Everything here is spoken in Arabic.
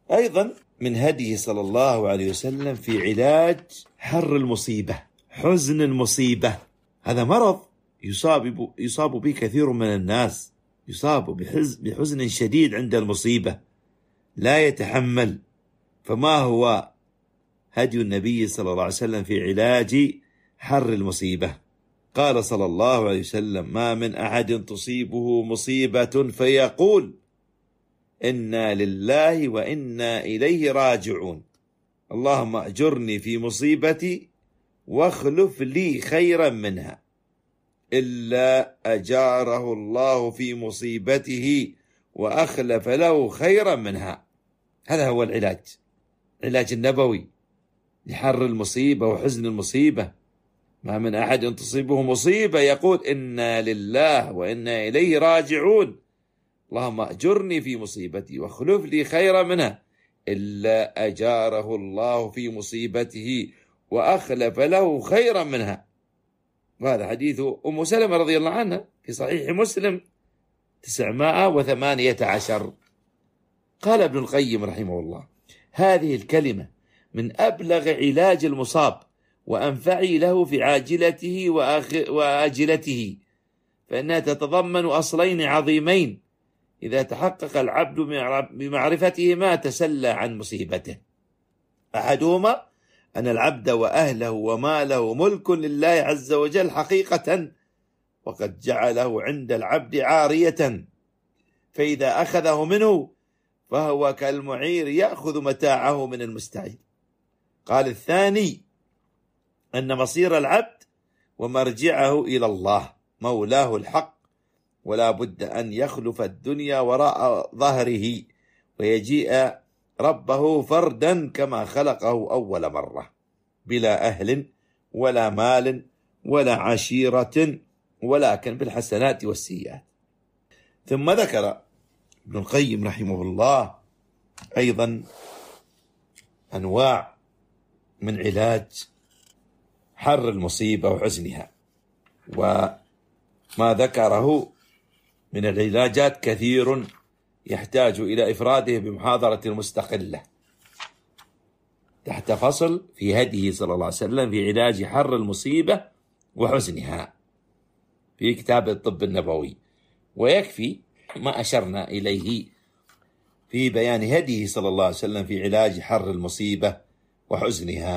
أيضا من هديه صلى الله عليه وسلم في علاج حر المصيبة، حزن المصيبة. هذا مرض يصاب به كثير من الناس، يصاب بحزن شديد عند المصيبة لا يتحمل. فما هو هدي النبي صلى الله عليه وسلم في علاج حر المصيبة؟ قال صلى الله عليه وسلم: ما من أحد تصيبه مصيبة فيقول إنا لله وإنا إليه راجعون، اللهم أجرني في مصيبتي واخلف لي خيرا منها، إلا أجاره الله في مصيبته وأخلف له خيرا منها. هذا هو العلاج النبوي لحر المصيبة وحزن المصيبة. ما من أحد تصيبه مصيبة يقول إنا لله وإنا إليه راجعون، اللهم أجرني في مصيبتي واخلف لي خيرا منها، إلا أجاره الله في مصيبته وأخلف له خيرا منها. وهذا حديث أم سلمة رضي الله عنها في صحيح مسلم 918. قال ابن القيم رحمه الله: هذه الكلمة من أبلغ علاج المصاب وأنفعي له في عاجلته وآجلته، فإنها تتضمن أصلين عظيمين إذا تحقق العبد بمعرفتهما تسلى عن مصيبته. أحدهما أن العبد وأهله وماله ملك لله عز وجل حقيقة، وقد جعله عند العبد عارية، فإذا أخذه منه فهو كالمعير يأخذ متاعه من المستعير. قال الثاني أن مصير العبد ومرجعه إلى الله مولاه الحق، ولا بد أن يخلف الدنيا وراء ظهره ويجيء ربه فردا كما خلقه أول مرة، بلا أهل ولا مال ولا عشيرة، ولكن بالحسنات والسيئات. ثم ذكر ابن القيم رحمه الله أيضا أنواع من علاج حر المصيبة وحزنها، وما ذكره من العلاجات كثير يحتاج إلى إفراده بمحاضرة مستقلة تحت فصل في هديه صلى الله عليه وسلم في علاج حر المصيبة وحزنها في كتاب الطب النبوي، ويكفي ما أشرنا إليه في بيان هديه صلى الله عليه وسلم في علاج حر المصيبة وحزنها.